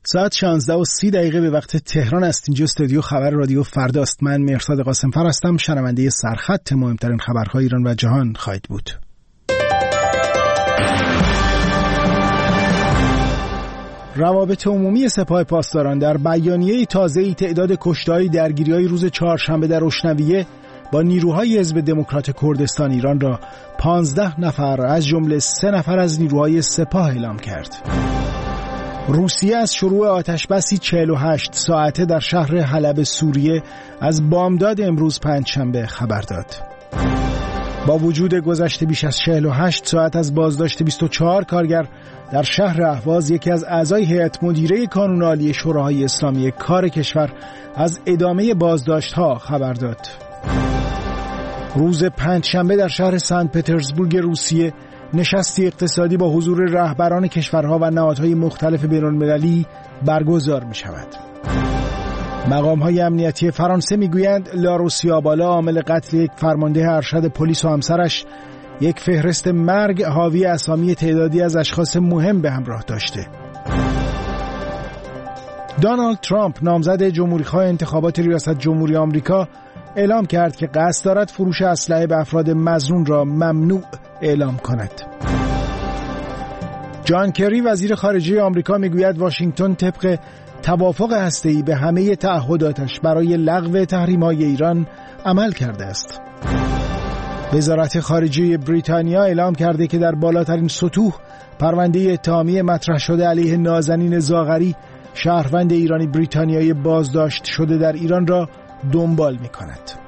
ساعت 16:30 به وقت تهران است. اینجا استودیو خبر رادیو فرداست. من مهرداد قاسم‌فر هستم. شنونده سرخط مهمترین خبرهای ایران و جهان خواهید بود. روابط عمومی سپاه پاسداران در بیانیه تازه‌ای تعداد کشته‌های درگیری‌های روز چهارشنبه در اشنویه با نیروهای حزب دموکرات کردستان ایران را 15 نفر از جمله 3 نفر از نیروهای سپاه اعلام کرد. روسیه از شروع آتشبسی 48 ساعته در شهر حلب سوریه از بامداد امروز پنجشنبه خبر داد. با وجود گذشته بیش از 48 ساعت از بازداشت 24 کارگر در شهر اهواز، یکی از اعضای هیئت مدیره کانون عالی شوراهای اسلامی کار کشور از ادامه بازداشت‌ها خبر داد. روز پنجشنبه در شهر سنت پترزبورگ روسیه نشستی اقتصادی با حضور رهبران کشورها و نهادهای مختلف بین‌المللی برگزار می شود. مقام‌های امنیتی فرانسه میگویند لاروسیابالا، عامل قتل یک فرمانده ارشد پلیس و همسرش، یک فهرست مرگ حاوی اسامی تعدادی از اشخاص مهم به همراه داشته. دونالد ترامپ، نامزد جمهوری‌خواه انتخابات ریاست جمهوری آمریکا، اعلام کرد که قصد دارد فروش اسلحه به افراد مظنون را ممنوع اعلام کند. جان کری، وزیر خارجه آمریکا، میگوید واشنگتن طبق توافق هسته‌ای به همه تعهداتش برای لغو تحریم‌های ایران عمل کرده است. وزارت خارجه بریتانیا اعلام کرده که در بالاترین سطوح پرونده اتهامی مطرح شده علیه نازنین زاغری، شهروند ایرانی بریتانیایی بازداشت شده در ایران را دنبال می‌کند.